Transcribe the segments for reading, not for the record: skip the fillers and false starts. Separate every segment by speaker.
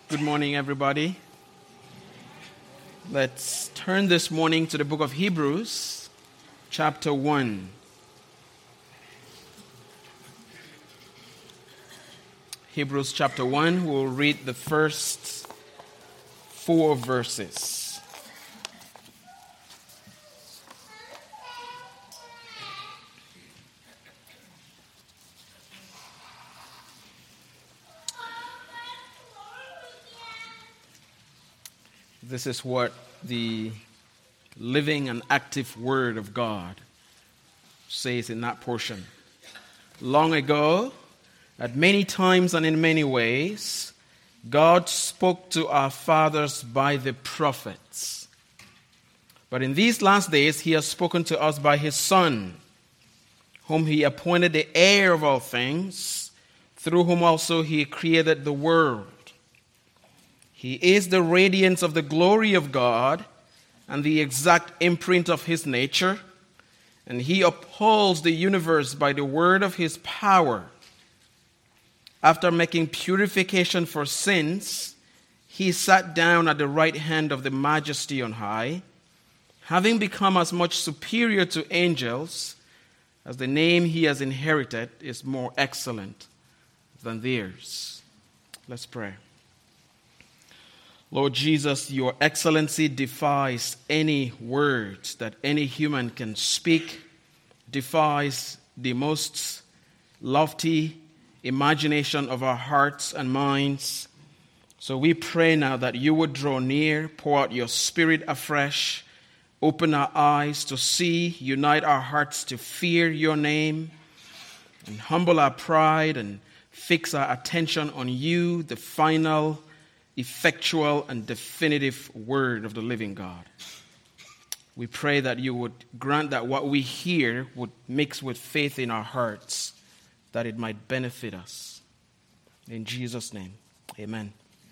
Speaker 1: Good morning, everybody. Let's turn this morning to the book of Hebrews, chapter 1. Hebrews chapter 1, we'll read the first 4 verses. This is what the living and active Word of God says in that portion. Long ago, at many times and in many ways, God spoke to our fathers by the prophets. But in these last days, He has spoken to us by His Son, whom He appointed the heir of all things, through whom also He created the world. He is the radiance of the glory of God and the exact imprint of His nature, and He upholds the universe by the word of His power. After making purification for sins, He sat down at the right hand of the Majesty on high, having become as much superior to angels as the name He has inherited is more excellent than theirs. Let's pray. Lord Jesus, Your excellency defies any words that any human can speak, defies the most lofty imagination of our hearts and minds. So we pray now that You would draw near, pour out Your Spirit afresh, open our eyes to see, unite our hearts to fear Your name, and humble our pride and fix our attention on You, the final, effectual and definitive word of the living God. We pray that You would grant that what we hear would mix with faith in our hearts, that it might benefit us. In Jesus' name, amen.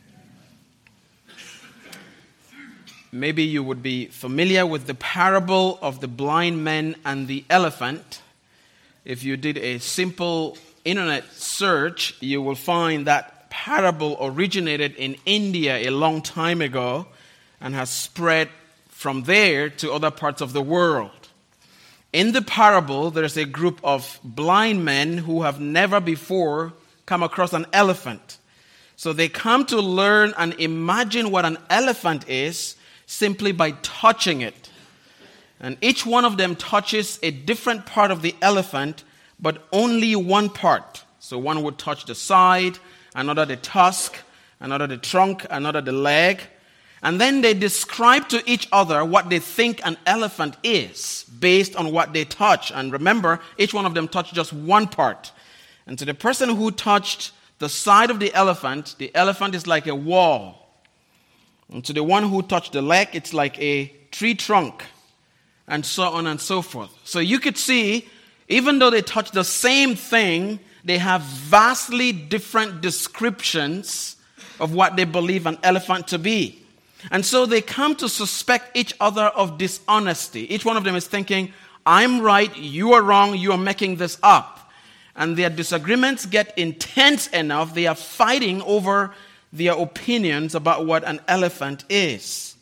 Speaker 1: Maybe you would be familiar with the parable of the blind man and the elephant. If you did a simple internet search, you will find that parable originated in India a long time ago and has spread from there to other parts of the world. In the parable, there's a group of blind men who have never before come across an elephant. So they come to learn and imagine what an elephant is simply by touching it. And each one of them touches a different part of the elephant, but only one part. So one would touch the side, another the tusk, another the trunk, another the leg. And then they describe to each other what they think an elephant is based on what they touch. And remember, each one of them touched just one part. And to the person who touched the side of the elephant is like a wall. And to the one who touched the leg, it's like a tree trunk, and so on and so forth. So you could see, even though they touched the same thing, they have vastly different descriptions of what they believe an elephant to be. And so they come to suspect each other of dishonesty. Each one of them is thinking, I'm right, you are wrong, you are making this up. And their disagreements get intense enough, they are fighting over their opinions about what an elephant is.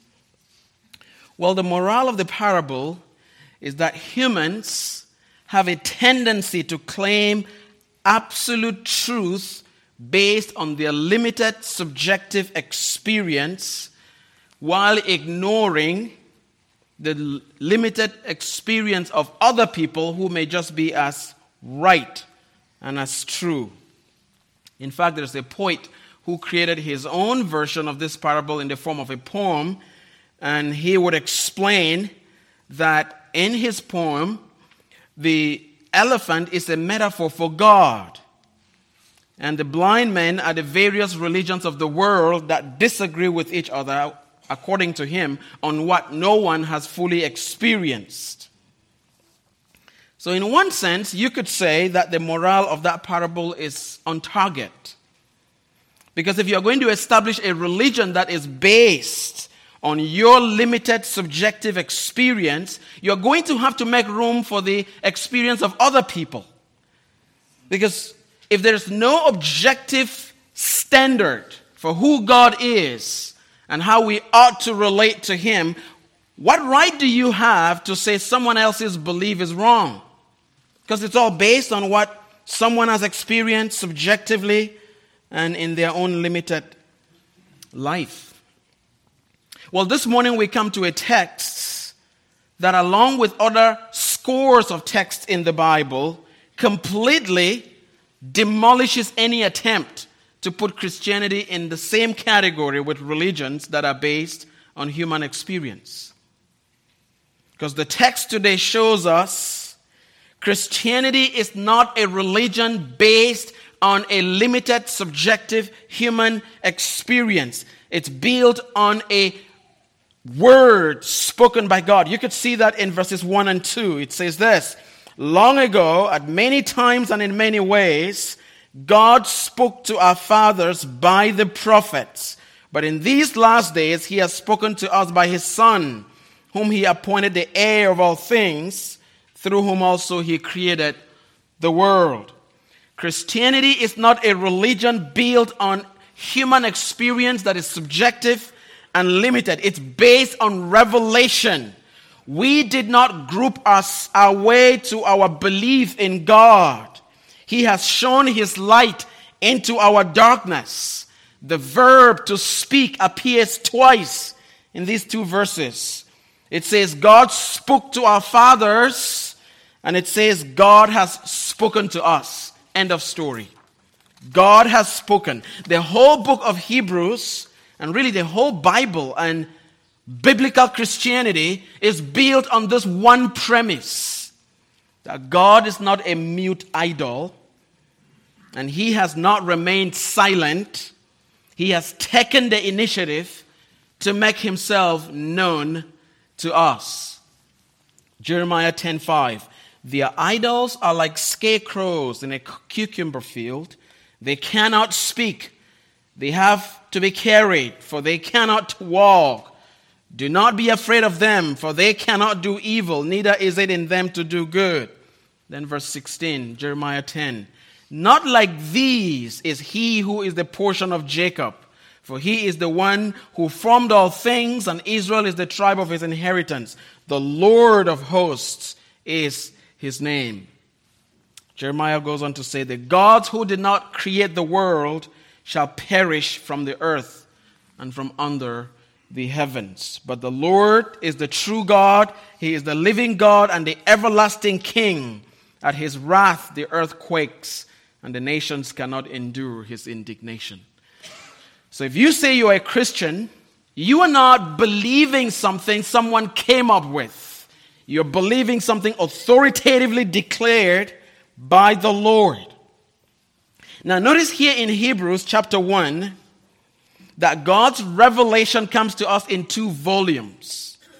Speaker 1: Well, the moral of the parable is that humans have a tendency to claim absolute truth based on their limited subjective experience while ignoring the limited experience of other people who may just be as right and as true. In fact, there's a poet who created his own version of this parable in the form of a poem, and he would explain that in his poem, the elephant is a metaphor for God. And the blind men are the various religions of the world that disagree with each other, according to him, on what no one has fully experienced. So in one sense, you could say that the moral of that parable is on target. Because if you're going to establish a religion that is based on your limited subjective experience, you're going to have to make room for the experience of other people. Because if there's no objective standard for who God is and how we ought to relate to him, what right do you have to say someone else's belief is wrong? Because it's all based on what someone has experienced subjectively and in their own limited life. Well, this morning we come to a text that, along with other scores of texts in the Bible, completely demolishes any attempt to put Christianity in the same category with religions that are based on human experience. Because the text today shows us Christianity is not a religion based on a limited subjective human experience. It's built on a word spoken by God. You could see that in verses 1 and 2. It says this: long ago, at many times and in many ways, God spoke to our fathers by the prophets. But in these last days, he has spoken to us by his Son, whom he appointed the heir of all things, through whom also he created the world. Christianity is not a religion built on human experience that is subjective and limited. It's based on revelation. We did not group our way to our belief in God. He has shone his light into our darkness. The verb to speak appears twice in these two verses. It says God spoke to our fathers, and it says God has spoken to us. End of story. God has spoken. The whole book of Hebrews, and really the whole Bible and biblical Christianity, is built on this one premise: that God is not a mute idol, and he has not remained silent. He has taken the initiative to make himself known to us. Jeremiah 10:5. Their idols are like scarecrows in a cucumber field. They cannot speak. They have to be carried, for they cannot walk. Do not be afraid of them, for they cannot do evil, neither is it in them to do good. Then verse 16, Jeremiah 10. Not like these is he who is the portion of Jacob, for he is the one who formed all things, and Israel is the tribe of his inheritance. The Lord of hosts is his name. Jeremiah goes on to say, the gods who did not create the world shall perish from the earth and from under the heavens. But the Lord is the true God. He is the living God and the everlasting King. At his wrath the earth quakes, and the nations cannot endure his indignation. So if you say you are a Christian, you are not believing something someone came up with. You're believing something authoritatively declared by the Lord. Now notice here in Hebrews chapter 1 that God's revelation comes to us in two volumes.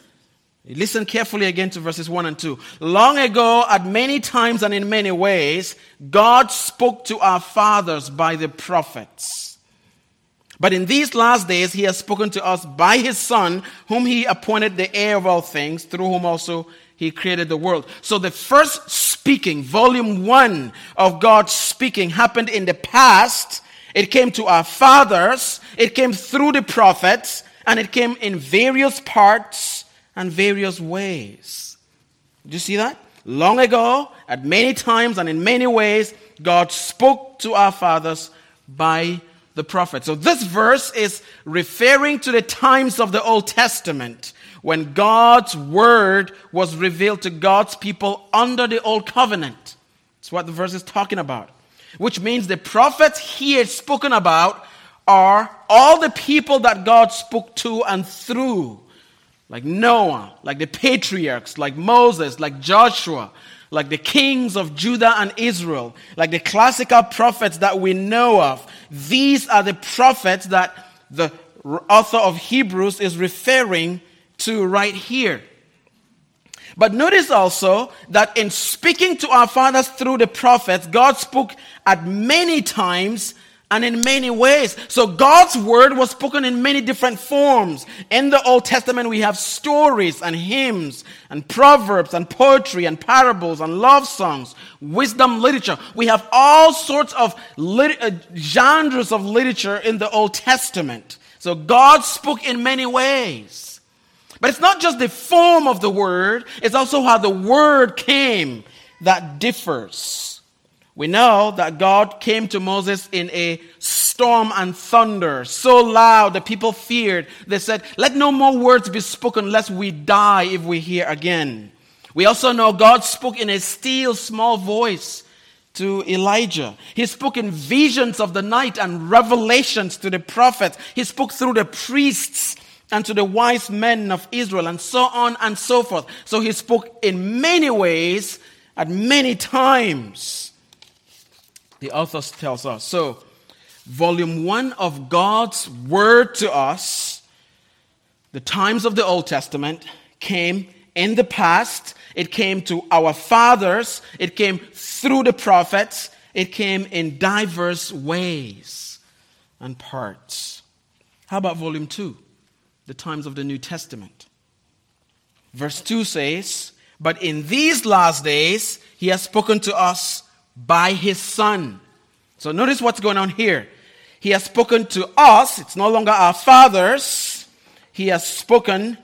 Speaker 1: Listen carefully again to verses 1 and 2. Long ago, at many times and in many ways, God spoke to our fathers by the prophets. But in these last days, he has spoken to us by his Son, whom he appointed the heir of all things, through whom also he created the world. So the first speaking, volume 1 of God speaking, happened in the past. It came to our fathers, it came through the prophets, and it came in various parts and various ways. Do you see that? Long ago, at many times and in many ways, God spoke to our fathers by the prophets. So this verse is referring to the times of the Old Testament when God's word was revealed to God's people under the Old Covenant. That's what the verse is talking about. Which means the prophets here spoken about are all the people that God spoke to and through. Like Noah, like the patriarchs, like Moses, like Joshua, like the kings of Judah and Israel, like the classical prophets that we know of. These are the prophets that the author of Hebrews is referring to right here. But notice also that in speaking to our fathers through the prophets, God spoke at many times and in many ways. So God's word was spoken in many different forms. In the Old Testament, we have stories and hymns and proverbs and poetry and parables and love songs, wisdom literature. We have all sorts of genres of literature in the Old Testament. So God spoke in many ways. But it's not just the form of the word, it's also how the word came that differs. We know that God came to Moses in a storm and thunder, so loud that people feared. They said, let no more words be spoken lest we die if we hear again. We also know God spoke in a still small voice to Elijah. He spoke in visions of the night and revelations to the prophets. He spoke through the priests and to the wise men of Israel, and so on and so forth. So he spoke in many ways at many times. The author tells us. So, volume 1 of God's word to us, the times of the Old Testament, came in the past. It came to our fathers. It came through the prophets. It came in diverse ways and parts. How about volume 2? The times of the New Testament. Verse 2 says, but in these last days, he has spoken to us by his Son. So notice what's going on here. He has spoken to us. It's no longer our fathers. He has spoken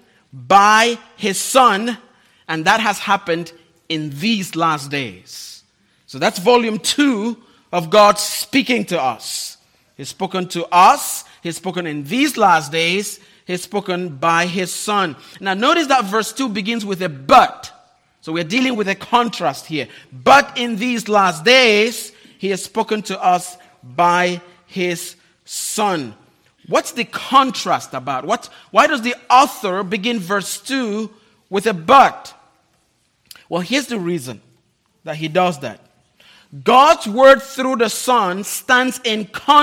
Speaker 1: by his Son. And that has happened in these last days. So that's volume 2 of God speaking to us. He's spoken to us. He's spoken in these last days. He's spoken by his Son. Now notice that verse 2 begins with a but. So we're dealing with a contrast here. But in these last days, he has spoken to us by his Son. What's the contrast about? Why does the author begin verse 2 with a but? Well, here's the reason that he does that. God's word through the Son stands in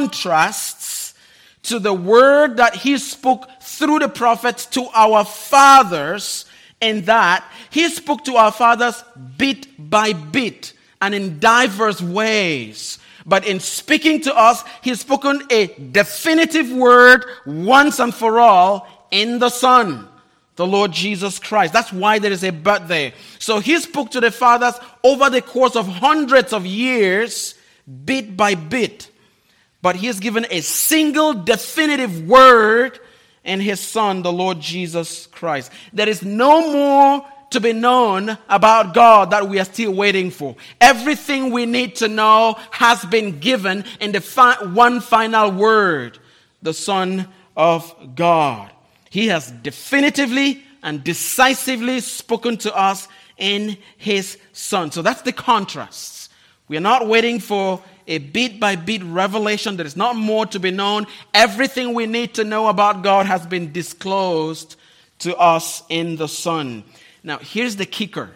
Speaker 1: contrast to the word that he spoke through the prophets to our fathers, in that he spoke to our fathers bit by bit and in diverse ways. But in speaking to us, he's spoken a definitive word once and for all in the Son, the Lord Jesus Christ. That's why there is a but there. So he spoke to the fathers over the course of hundreds of years, bit by bit. But he has given a single definitive word in his Son, the Lord Jesus Christ. There is no more to be known about God that we are still waiting for. Everything we need to know has been given in the one final word, the Son of God. He has definitively and decisively spoken to us in his Son. So that's the contrast. We are not waiting for a bit-by-bit revelation. There is not more to be known. Everything we need to know about God has been disclosed to us in the Son. Now, here's the kicker.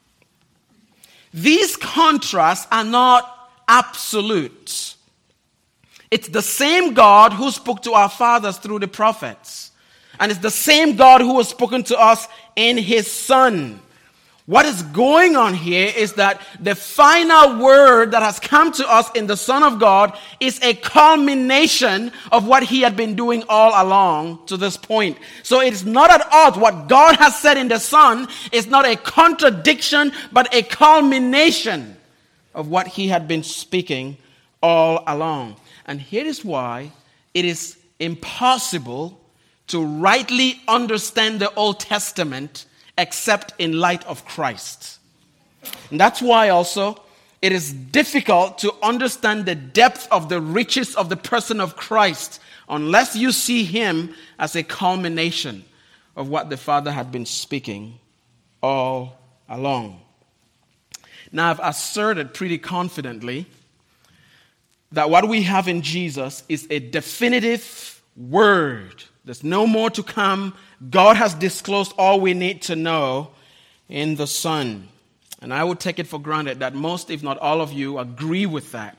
Speaker 1: These contrasts are not absolute. It's the same God who spoke to our fathers through the prophets. And it's the same God who has spoken to us in his Son. What is going on here is that the final word that has come to us in the Son of God is a culmination of what he had been doing all along to this point. So it is not at odds. What God has said in the Son is not a contradiction, but a culmination of what he had been speaking all along. And here is why it is impossible to rightly understand the Old Testament except in light of Christ. And that's why also it is difficult to understand the depth of the riches of the person of Christ unless you see him as a culmination of what the Father had been speaking all along. Now, I've asserted pretty confidently that what we have in Jesus is a definitive word. There's no more to come. God has disclosed all we need to know in the Son. And I would take it for granted that most, if not all of you, agree with that.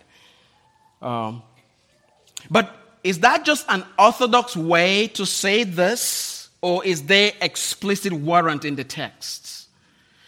Speaker 1: But is that just an orthodox way to say this? Or is there explicit warrant in the text?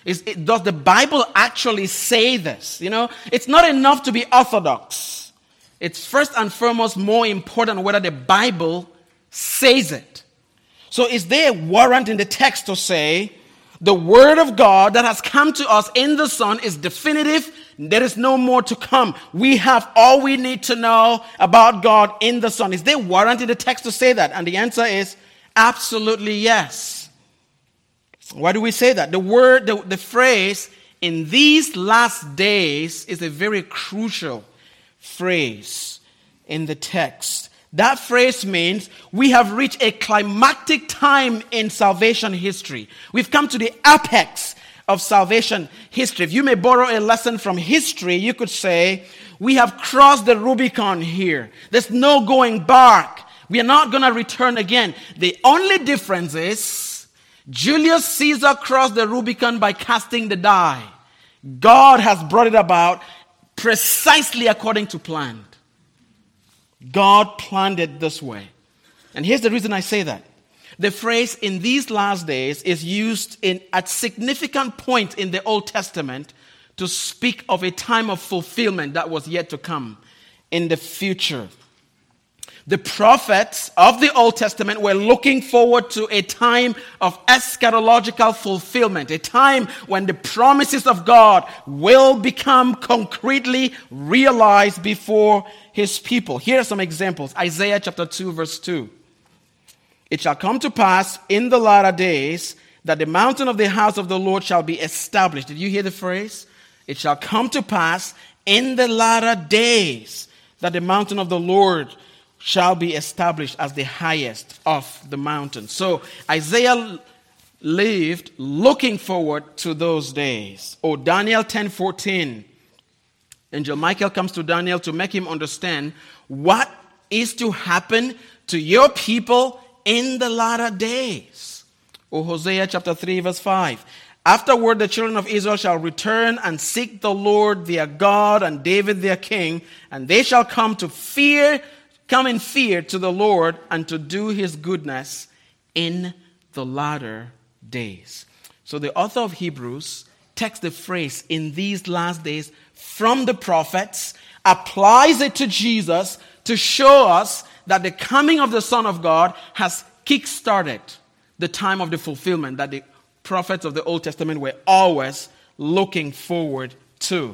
Speaker 1: Does the Bible actually say this? You know, it's not enough to be orthodox. It's first and foremost more important whether the Bible says it. So is there a warrant in the text to say the word of God that has come to us in the Son is definitive? There is no more to come. We have all we need to know about God in the Son. Is there warrant in the text to say that? And the answer is absolutely yes. Why do we say that? The phrase, in these last days, is a very crucial phrase in the text. That phrase means we have reached a climactic time in salvation history. We've come to the apex of salvation history. If you may borrow a lesson from history, you could say, we have crossed the Rubicon here. There's no going back. We are not going to return again. The only difference is Julius Caesar crossed the Rubicon by casting the die. God has brought it about precisely according to plan. God planned it this way. And here's the reason I say that. The phrase "in these last days" is used at significant points in the Old Testament to speak of a time of fulfillment that was yet to come in the future. The prophets of the Old Testament were looking forward to a time of eschatological fulfillment, a time when the promises of God will become concretely realized before his people. Here are some examples. Isaiah chapter 2, verse 2. It shall come to pass in the latter days that the mountain of the house of the Lord shall be established. Did you hear the phrase? It shall come to pass in the latter days that the mountain of the Lord shall be established as the highest of the mountains. So Isaiah lived looking forward to those days. Oh, Daniel 10:14. Angel Michael comes to Daniel to make him understand what is to happen to your people in the latter days. Oh, Hosea chapter 3 verse 5. Afterward the children of Israel shall return and seek the Lord their God and David their king, and they shall come in fear to the Lord and to do his goodness in the latter days. So the author of Hebrews takes the phrase "in these last days" from the prophets, applies it to Jesus to show us that the coming of the Son of God has kick-started the time of the fulfillment that the prophets of the Old Testament were always looking forward to.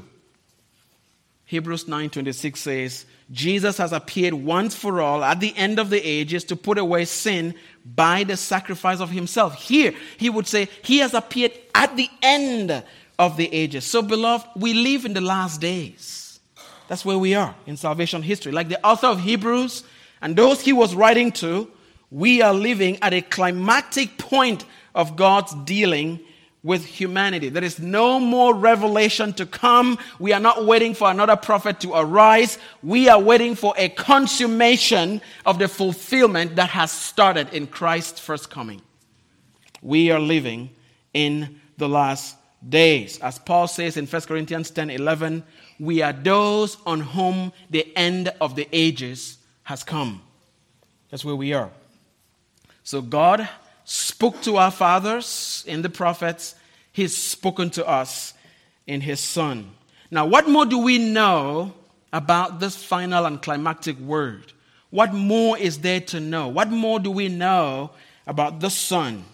Speaker 1: Hebrews 9:26 says, Jesus has appeared once for all at the end of the ages to put away sin by the sacrifice of himself. Here, he would say, he has appeared at the end of the ages. So, beloved, we live in the last days. That's where we are in salvation history. Like the author of Hebrews and those he was writing to, we are living at a climactic point of God's dealing with humanity. There is no more revelation to come. We are not waiting for another prophet to arise. We are waiting for a consummation of the fulfillment that has started in Christ's first coming. We are living in the last days. As Paul says in 1 Corinthians 10:11, we are those on whom the end of the ages has come. That's where we are. So God spoke to our fathers in the prophets. He's spoken to us in his Son. Now, what more do we know about this final and climactic word? What more is there to know? What more do we know about the Son?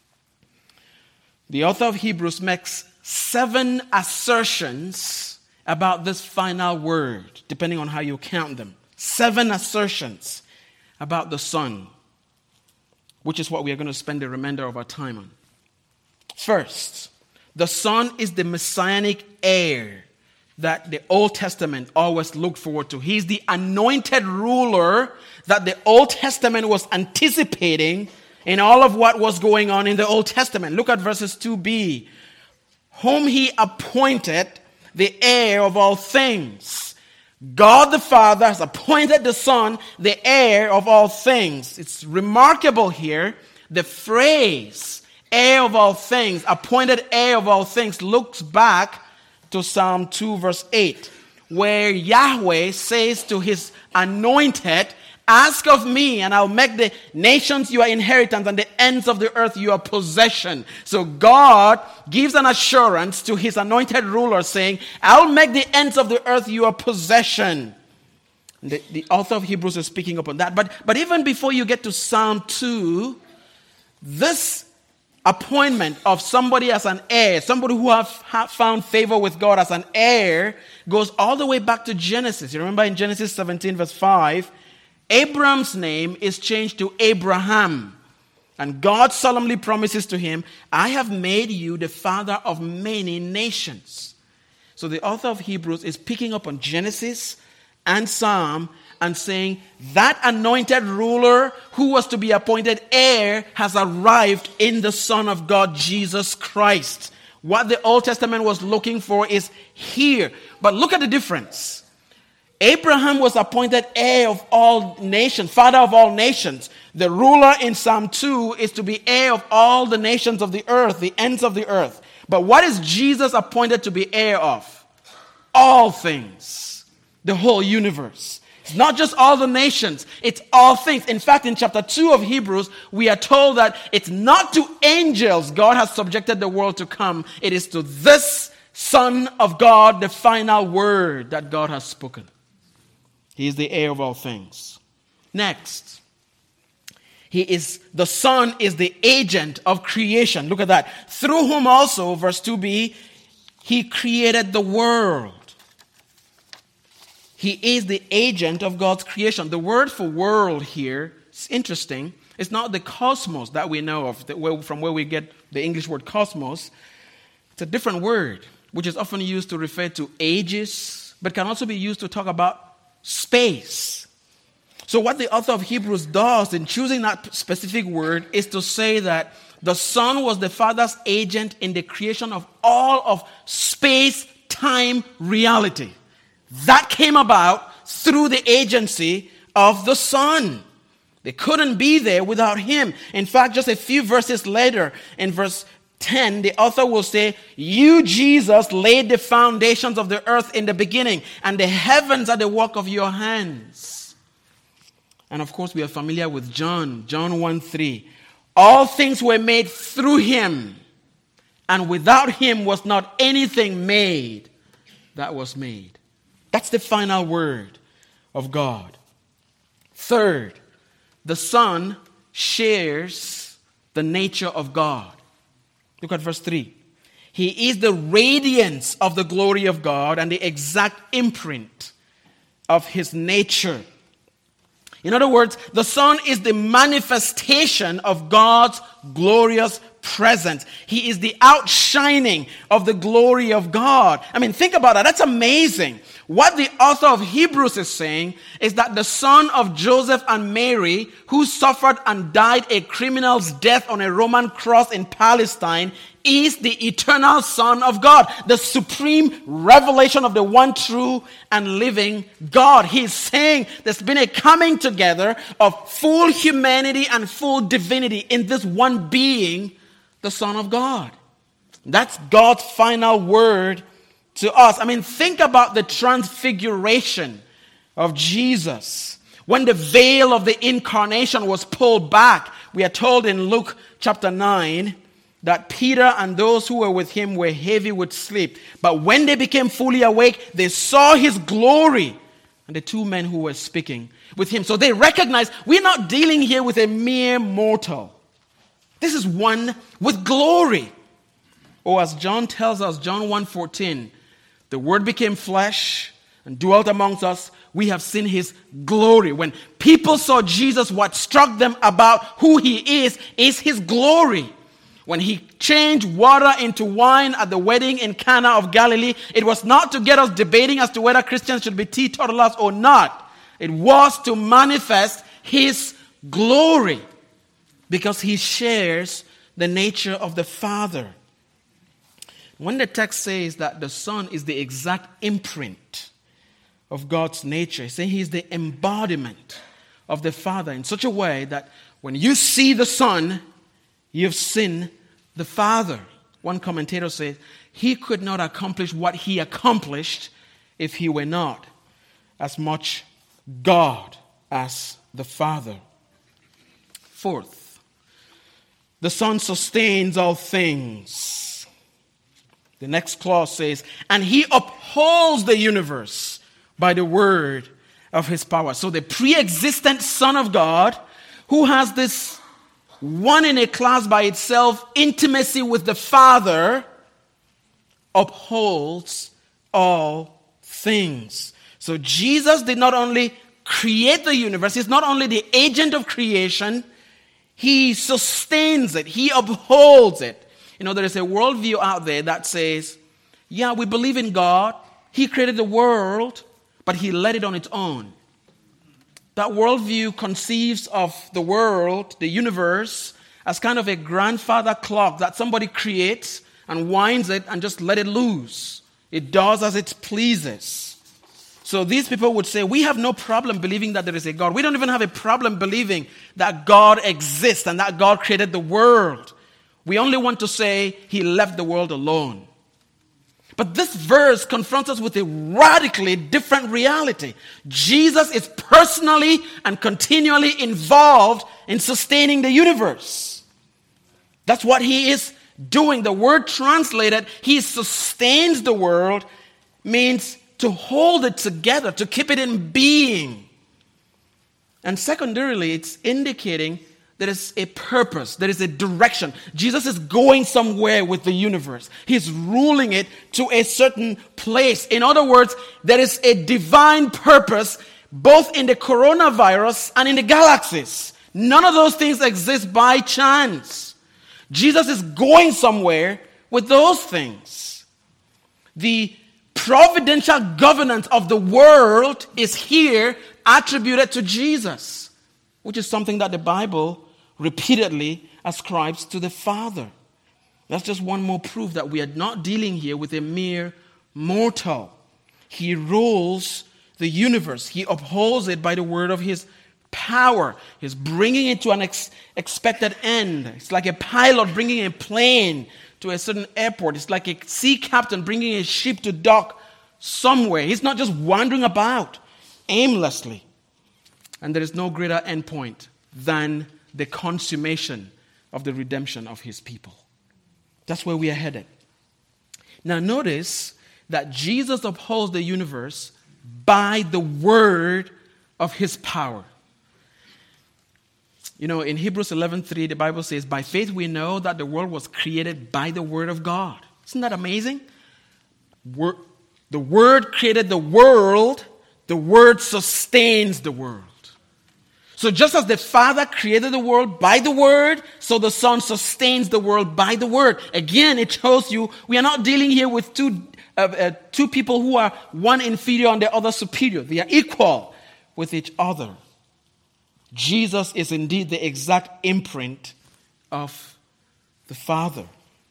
Speaker 1: The author of Hebrews makes 7 assertions about this final word, depending on how you count them. 7 assertions about the Son, which is what we are going to spend the remainder of our time on. First, the Son is the messianic heir that the Old Testament always looked forward to. He's the anointed ruler that the Old Testament was anticipating in all of what was going on in the Old Testament. Look at verses 2b. Whom he appointed the heir of all things. God the Father has appointed the Son the heir of all things. It's remarkable here. The phrase heir of all things, appointed heir of all things, looks back to Psalm 2 verse 8, where Yahweh says to his anointed, ask of me and I'll make the nations your inheritance and the ends of the earth your possession. So God gives an assurance to his anointed ruler saying, I'll make the ends of the earth your possession. The author of Hebrews is picking up on that. But even before you get to Psalm 2, this appointment of somebody as an heir, somebody who have found favor with God as an heir, goes all the way back to Genesis. You remember in Genesis 17 verse 5, Abram's name is changed to Abraham. And God solemnly promises to him, I have made you the father of many nations. So the author of Hebrews is picking up on Genesis and Psalm and saying that anointed ruler who was to be appointed heir has arrived in the Son of God, Jesus Christ. What the Old Testament was looking for is here. But look at the difference. Abraham was appointed heir of all nations, father of all nations. The ruler in Psalm 2 is to be heir of all the nations of the earth, the ends of the earth. But what is Jesus appointed to be heir of? All things. The whole universe. It's not just all the nations, it's all things. In fact, in chapter 2 of Hebrews, we are told that it's not to angels God has subjected the world to come. It is to this Son of God, the final word that God has spoken. He is the heir of all things. Next, the Son is the agent of creation. Look at that. Through whom also, verse 2b, He created the world. He is the agent of God's creation. The word for world here is interesting. It's not the cosmos that we know of, from where we get the English word cosmos. It's a different word, which is often used to refer to ages, but can also be used to talk about space. So what the author of Hebrews does in choosing that specific word is to say that the Son was the Father's agent in the creation of all of space-time reality. That came about through the agency of the Son. They couldn't be there without Him. In fact, just a few verses later, in verse 10, the author will say, You, Jesus, laid the foundations of the earth in the beginning, and the heavens are the work of your hands. And of course, we are familiar with John 1:3. All things were made through Him, and without Him was not anything made that was made. That's the final word of God. Third, the Son shares the nature of God. Look at verse 3. He is the radiance of the glory of God and the exact imprint of His nature. In other words, the Son is the manifestation of God's glorious presence. He is the outshining of the glory of God. I mean, think about that. That's amazing. What the author of Hebrews is saying is that the son of Joseph and Mary, who suffered and died a criminal's death on a Roman cross in Palestine, is the eternal Son of God, the supreme revelation of the one true and living God. He's saying there's been a coming together of full humanity and full divinity in this one being, the Son of God. That's God's final word to us. I mean, think about the transfiguration of Jesus. When the veil of the incarnation was pulled back, we are told in Luke chapter 9 that Peter and those who were with him were heavy with sleep. But when they became fully awake, they saw His glory and the two men who were speaking with Him. So they recognized we're not dealing here with a mere mortal. This is one with glory. Or as John tells us, John 1:14, the Word became flesh and dwelt amongst us. We have seen His glory. When people saw Jesus, what struck them about who He is His glory. When He changed water into wine at the wedding in Cana of Galilee, it was not to get us debating as to whether Christians should be teetotalers or not. It was to manifest His glory, because He shares the nature of the Father. When the text says that the Son is the exact imprint of God's nature, it's saying He's the embodiment of the Father in such a way that when you see the Son, you've seen the Father. One commentator says, He could not accomplish what He accomplished if He were not as much God as the Father. Fourth, the Son sustains all things. The next clause says, and He upholds the universe by the word of his power. So the pre-existent Son of God, who has this one in a class by itself intimacy with the Father, upholds all things. So Jesus did not only create the universe, he's not only the agent of creation, he sustains it, he upholds it. You know, there is a worldview out there that says, yeah, we believe in God, he created the world, but he let it on its own. That worldview conceives of the world, the universe, as kind of a grandfather clock that somebody creates and winds it and just let it loose. It does as it pleases. So these people would say, we have no problem believing that there is a God. We don't even have a problem believing that God exists and that God created the world. We only want to say he left the world alone. But this verse confronts us with a radically different reality. Jesus is personally and continually involved in sustaining the universe. That's what he is doing. The word translated, he sustains the world, means to hold it together, to keep it in being. And secondarily, it's indicating there is a purpose, there is a direction. Jesus is going somewhere with the universe. He's ruling it to a certain place. In other words, there is a divine purpose both in the coronavirus and in the galaxies. None of those things exist by chance. Jesus is going somewhere with those things. The providential governance of the world is here attributed to Jesus, which is something that the Bible repeatedly ascribes to the Father. That's just one more proof that we are not dealing here with a mere mortal. He rules the universe. He upholds it by the word of his power. He's bringing it to an expected end. It's like a pilot bringing a plane to a certain airport. It's like a sea captain bringing a ship to dock somewhere. He's not just wandering about aimlessly. And there is no greater endpoint than the consummation of the redemption of his people. That's where we are headed. Now notice that Jesus upholds the universe by the word of his power. You know, in Hebrews 11:3, the Bible says, by faith we know that the world was created by the word of God. Isn't that amazing? The word created the world sustains the world. So just as the Father created the world by the word, so the Son sustains the world by the word. Again, it shows you we are not dealing here with two people who are one inferior and the other superior. They are equal with each other. Jesus is indeed the exact imprint of the Father.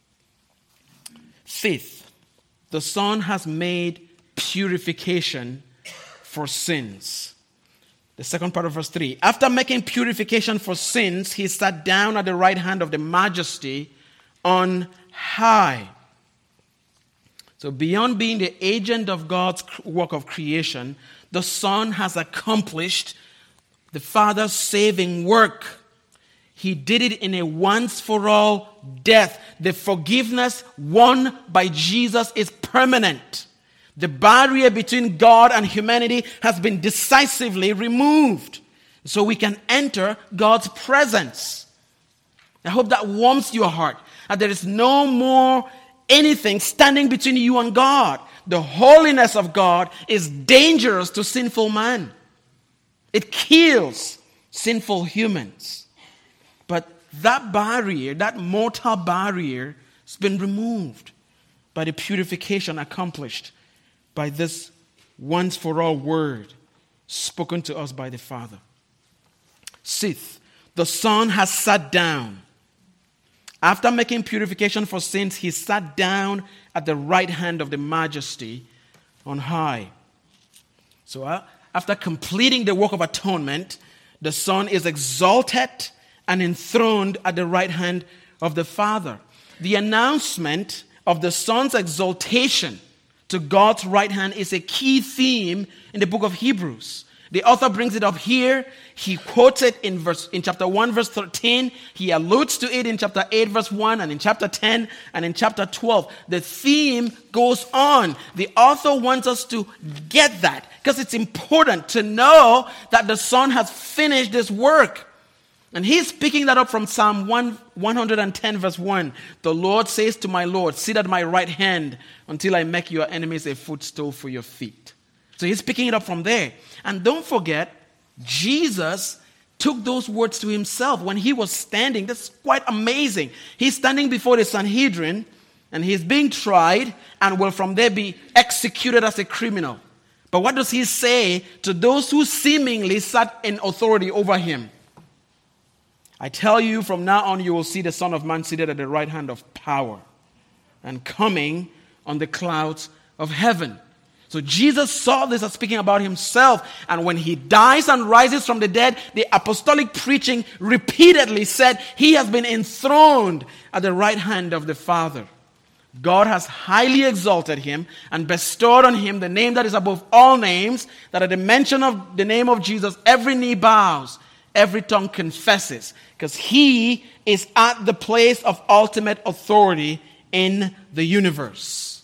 Speaker 1: Fifth, the Son has made purification for sins. The second part of verse 3. After making purification for sins, he sat down at the right hand of the Majesty on high. So beyond being the agent of God's work of creation, the Son has accomplished the Father's saving work. He did it in a once-for-all death. The forgiveness won by Jesus is permanent. The barrier between God and humanity has been decisively removed. So we can enter God's presence. I hope that warms your heart. That there is no more anything standing between you and God. The holiness of God is dangerous to sinful man. It kills sinful humans. But that barrier, that mortal barrier, has been removed by the purification accomplished by this once-for-all word spoken to us by the Father. Sixth, the Son has sat down. After making purification for sins, he sat down at the right hand of the Majesty on high. So after completing the work of atonement, the Son is exalted and enthroned at the right hand of the Father. The announcement of the Son's exaltation to God's right hand is a key theme in the book of Hebrews. The author brings it up here. He quotes it in chapter 1, verse 13. He alludes to it in chapter 8, verse 1, and in chapter 10, and in chapter 12. The theme goes on. The author wants us to get that because it's important to know that the Son has finished this work. And he's picking that up from Psalm 110, verse 1. The Lord says to my Lord, sit at my right hand until I make your enemies a footstool for your feet. So he's picking it up from there. And don't forget, Jesus took those words to himself when he was standing. That's quite amazing. He's standing before the Sanhedrin, and he's being tried, and will from there be executed as a criminal. But what does he say to those who seemingly sat in authority over him? I tell you, from now on you will see the Son of Man seated at the right hand of power and coming on the clouds of heaven. So Jesus saw this as speaking about himself. And when he dies and rises from the dead, the apostolic preaching repeatedly said he has been enthroned at the right hand of the Father. God has highly exalted him and bestowed on him the name that is above all names, that at the mention of the name of Jesus, every knee bows, every tongue confesses, because he is at the place of ultimate authority in the universe.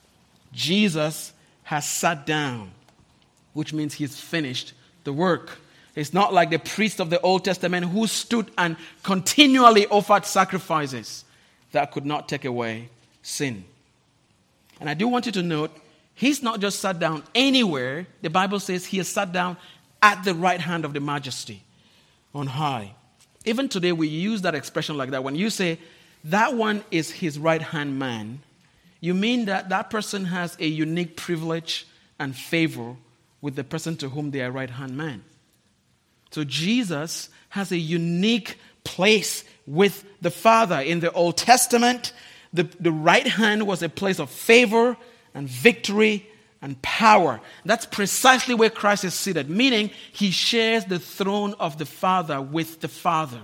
Speaker 1: Jesus has sat down, which means he's finished the work. It's not like the priest of the Old Testament who stood and continually offered sacrifices that could not take away sin. And I do want you to note, he's not just sat down anywhere. The Bible says he has sat down at the right hand of the Majesty on high. Even today we use that expression like that. When you say, that one is his right-hand man, you mean that that person has a unique privilege and favor with the person to whom they are right-hand man. So Jesus has a unique place with the Father. In the Old Testament, the right hand was a place of favor and victory and power. That's precisely where Christ is seated, meaning he shares the throne of the Father with the Father.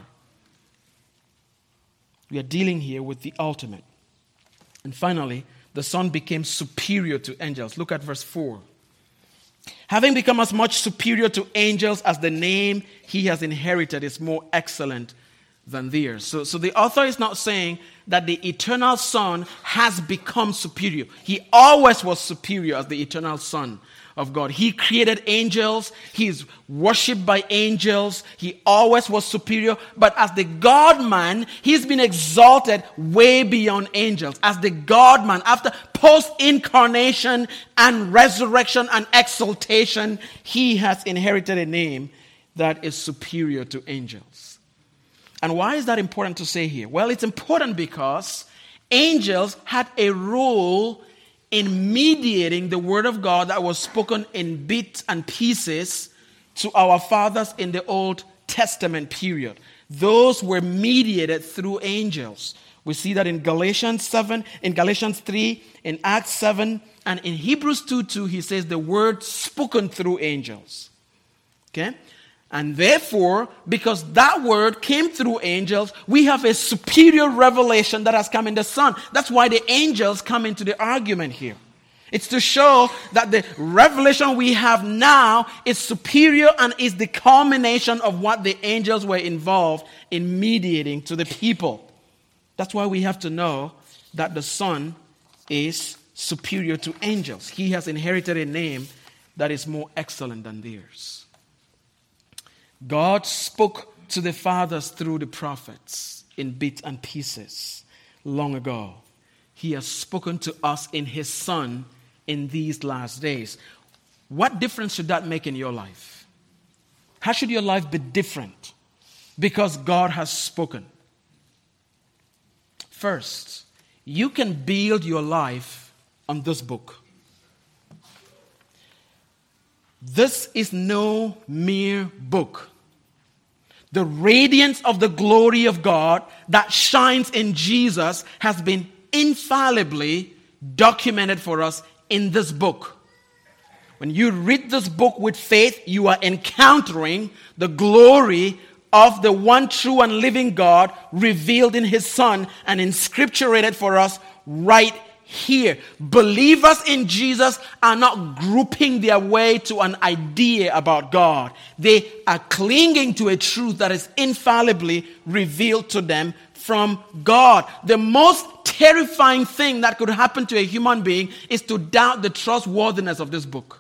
Speaker 1: We are dealing here with the ultimate. And finally, the Son became superior to angels. Look at verse 4. Having become as much superior to angels as the name he has inherited is more excellent than theirs. So the author is not saying that the eternal Son has become superior. He always was superior as the eternal Son of God. He created angels. He is worshipped by angels. He always was superior. But as the God-man, he's been exalted way beyond angels. As the God-man, after post-incarnation and resurrection and exaltation, he has inherited a name that is superior to angels. And why is that important to say here? Well, it's important because angels had a role in mediating the word of God that was spoken in bits and pieces to our fathers in the Old Testament period. Those were mediated through angels. We see that in Galatians 7, in Galatians 3, in Acts 7, and in Hebrews 2:2, he says the word spoken through angels. Okay? And therefore, because that word came through angels, we have a superior revelation that has come in the Son. That's why the angels come into the argument here. It's to show that the revelation we have now is superior and is the culmination of what the angels were involved in mediating to the people. That's why we have to know that the Son is superior to angels. He has inherited a name that is more excellent than theirs. God spoke to the fathers through the prophets in bits and pieces long ago. He has spoken to us in his Son in these last days. What difference should that make in your life? How should your life be different? Because God has spoken. First, you can build your life on this book. This is no mere book. The radiance of the glory of God that shines in Jesus has been infallibly documented for us in this book. When you read this book with faith, you are encountering the glory of the one true and living God revealed in his Son and inscripturated for us right here. Believers in Jesus are not grouping their way to an idea about God. They are clinging to a truth that is infallibly revealed to them from God. The most terrifying thing that could happen to a human being is to doubt the trustworthiness of this book.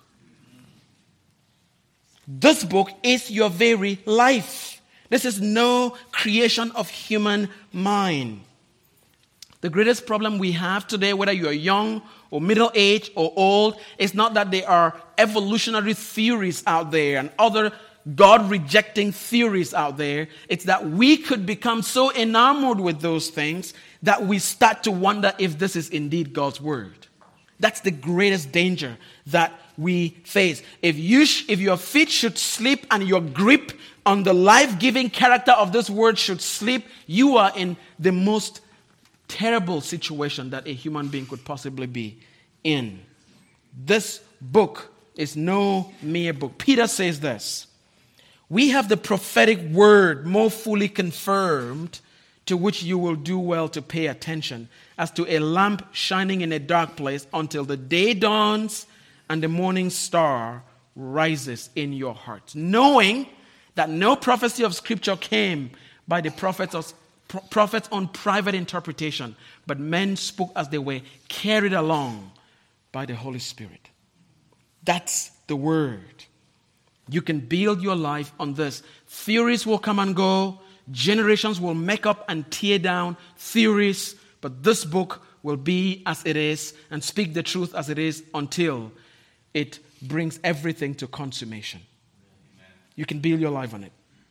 Speaker 1: This book is your very life. This is no creation of human mind. The greatest problem we have today, whether you are young or middle-aged or old, is not that there are evolutionary theories out there and other God-rejecting theories out there. It's that we could become so enamored with those things that we start to wonder if this is indeed God's word. That's the greatest danger that we face. If your feet should slip and your grip on the life-giving character of this word should slip, you are in the most terrible situation that a human being could possibly be in. This book is no mere book. Peter says this: we have the prophetic word more fully confirmed, to which you will do well to pay attention, as to a lamp shining in a dark place until the day dawns and the morning star rises in your hearts, knowing that no prophecy of Scripture came by the prophets on private interpretation, but men spoke as they were carried along by the Holy Spirit. That's the word. You can build your life on this. Theories will come and go. Generations will make up and tear down theories, but this book will be as it is and speak the truth as it is until it brings everything to consummation. Amen. You can build your life on it.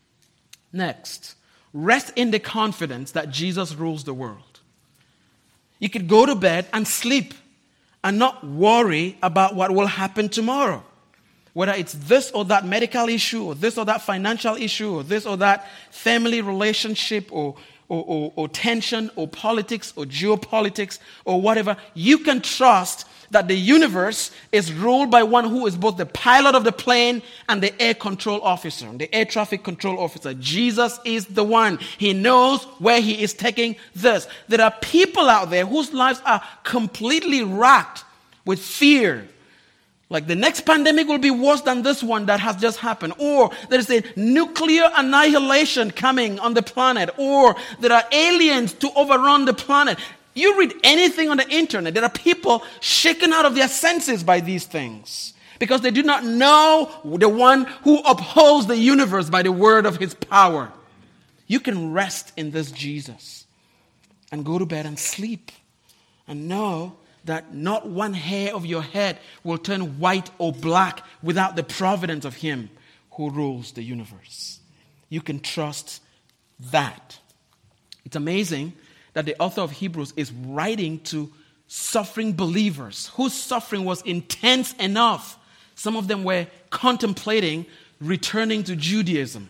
Speaker 1: Next, rest in the confidence that Jesus rules the world. You could go to bed and sleep and not worry about what will happen tomorrow. Whether it's this or that medical issue, or this or that financial issue, or this or that family relationship, or tension, or politics, or geopolitics, or whatever, you can trust that the universe is ruled by one who is both the pilot of the plane and the air control officer, the air traffic control officer. Jesus is the one. He knows where he is taking this. There are people out there whose lives are completely racked with fear. Like the next pandemic will be worse than this one that has just happened. Or there is a nuclear annihilation coming on the planet. Or there are aliens to overrun the planet. You read anything on the internet, there are people shaken out of their senses by these things. Because they do not know the one who upholds the universe by the word of his power. You can rest in this Jesus and go to bed and sleep and know that not one hair of your head will turn white or black without the providence of him who rules the universe. You can trust that. It's amazing that the author of Hebrews is writing to suffering believers whose suffering was intense enough. Some of them were contemplating returning to Judaism.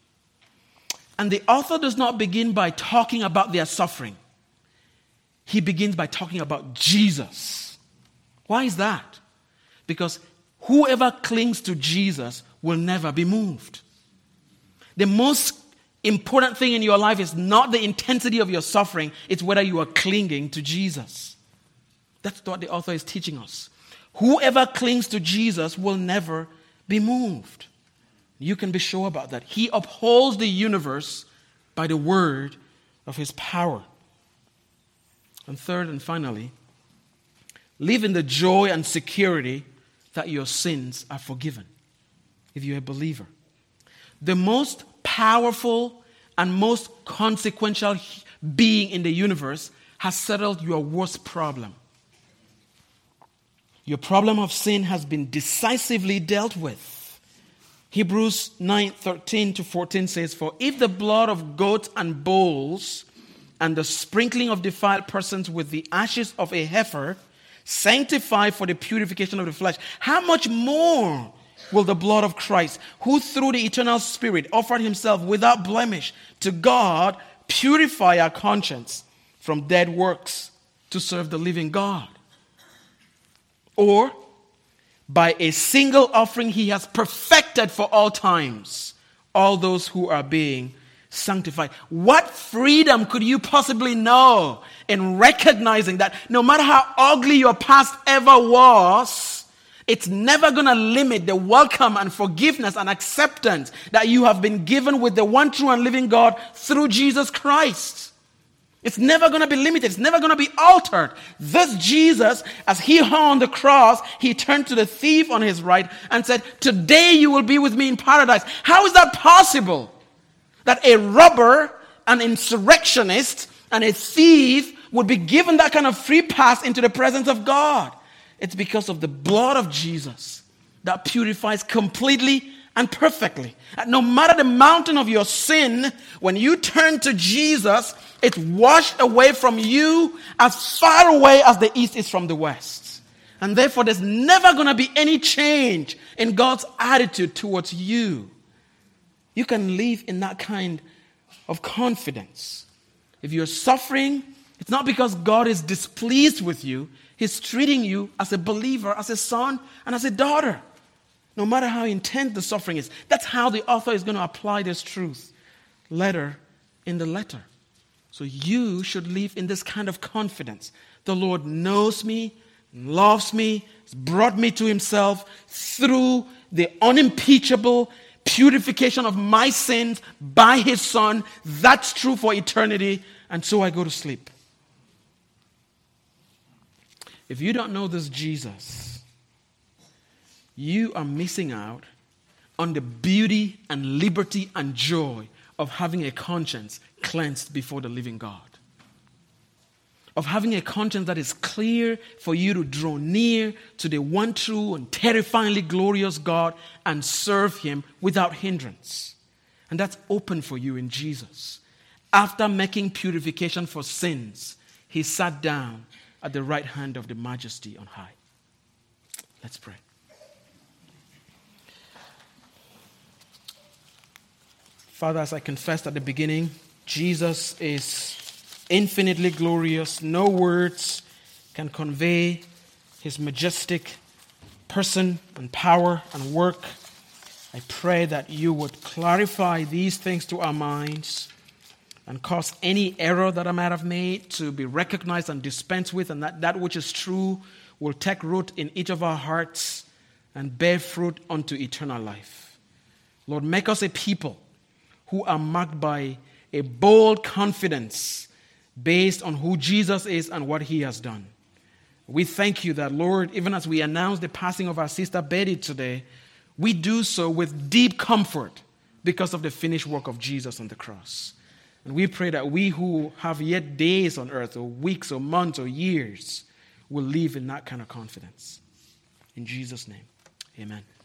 Speaker 1: And the author does not begin by talking about their suffering. He begins by talking about Jesus. Why is that? Because whoever clings to Jesus will never be moved. The most important thing in your life is not the intensity of your suffering, it's whether you are clinging to Jesus. That's what the author is teaching us. Whoever clings to Jesus will never be moved. You can be sure about that. He upholds the universe by the word of his power. And third and finally, live in the joy and security that your sins are forgiven if you're a believer. The most powerful and most consequential being in the universe has settled your worst problem. Your problem of sin has been decisively dealt with. Hebrews 9:13-14 says, "For if the blood of goats and bulls and the sprinkling of defiled persons with the ashes of a heifer sanctify for the purification of the flesh, how much more will the blood of Christ, who through the eternal Spirit offered himself without blemish to God, purify our conscience from dead works to serve the living God? Or, by a single offering he has perfected for all times all those who are being sanctified. What freedom could you possibly know in recognizing that no matter how ugly your past ever was, it's never going to limit the welcome and forgiveness and acceptance that you have been given with the one true and living God through Jesus Christ. It's never going to be limited. It's never going to be altered. This Jesus, as he hung on the cross, he turned to the thief on his right and said, "Today you will be with me in paradise." How is that possible? That a robber, an insurrectionist, and a thief would be given that kind of free pass into the presence of God. It's because of the blood of Jesus that purifies completely and perfectly. And no matter the mountain of your sin, when you turn to Jesus, it's washed away from you as far away as the east is from the west. And therefore, there's never going to be any change in God's attitude towards you. You can live in that kind of confidence. If you're suffering, it's not because God is displeased with you. He's treating you as a believer, as a son, and as a daughter. No matter how intense the suffering is. That's how the author is going to apply this truth. Letter in the letter. So you should live in this kind of confidence. The Lord knows me, loves me, has brought me to himself through the unimpeachable purification of my sins by his Son. That's true for eternity. And so I go to sleep. If you don't know this Jesus, you are missing out on the beauty and liberty and joy of having a conscience cleansed before the living God. Of having a conscience that is clear for you to draw near to the one true and terrifyingly glorious God and serve him without hindrance. And that's open for you in Jesus. After making purification for sins, he sat down at the right hand of the Majesty on high. Let's pray. Father, as I confessed at the beginning, Jesus is infinitely glorious. No words can convey his majestic person and power and work. I pray that you would clarify these things to our minds and cause any error that I might have made to be recognized and dispensed with, and that which is true will take root in each of our hearts and bear fruit unto eternal life. Lord, make us a people who are marked by a bold confidence based on who Jesus is and what he has done. We thank you that, Lord, even as we announce the passing of our sister Betty today, we do so with deep comfort because of the finished work of Jesus on the cross. And we pray that we who have yet days on earth, or weeks, or months, or years, will live in that kind of confidence. In Jesus' name, amen.